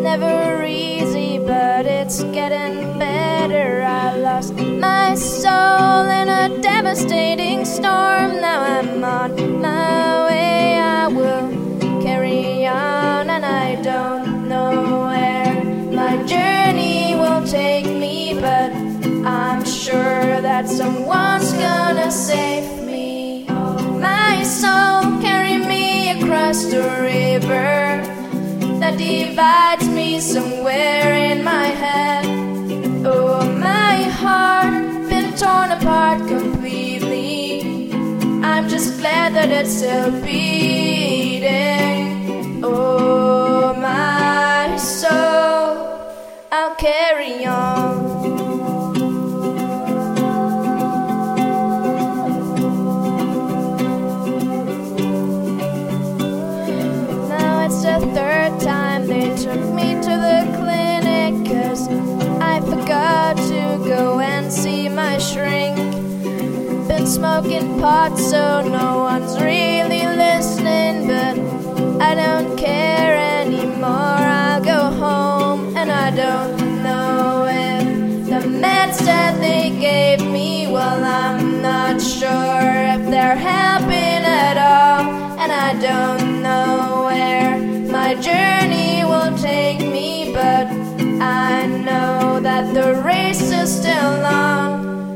never easy, but it's getting better. I lost my soul in a devastating storm. Now I'm on my way, I will carry on, and I don't know where my journey will take me, but I'm sure that someone's gonna save me. My soul, carry me across the river that divides me somewhere in my head. Oh, my heart, been torn apart completely. I'm just glad that it's still beating. Oh, my soul, I'll carry on. It's the third time they took me to the clinic, 'cause I forgot to go and see my shrink. Been smoking pot so no one's really listening, but I don't care anymore. I'll go home, and I don't know if the meds that they gave me, well, I'm not sure if they're helping at all, and I don't know where my journey will take me, but I know that the race is still long.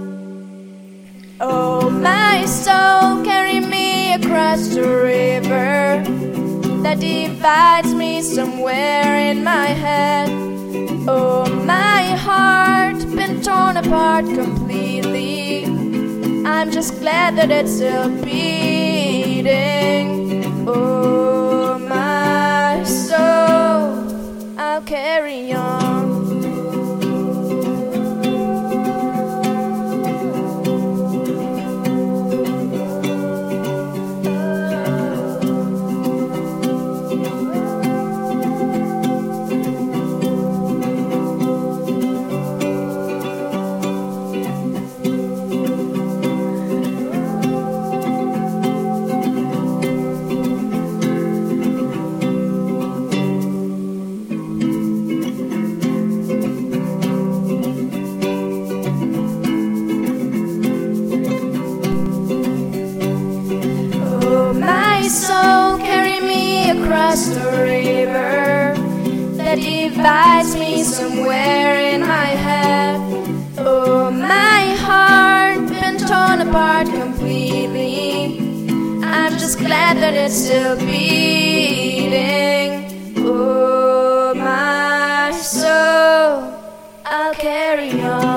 Oh, my soul, carry me across the river that divides me somewhere in my head. Oh, my heart, been torn apart completely. I'm just glad that it's still beating. Oh, my soul, I'll carry on. My soul, carry me across the river that divides me somewhere in my head. Oh, my heart, been torn apart completely. I'm just glad that it's still beating. Oh, my soul, I'll carry on.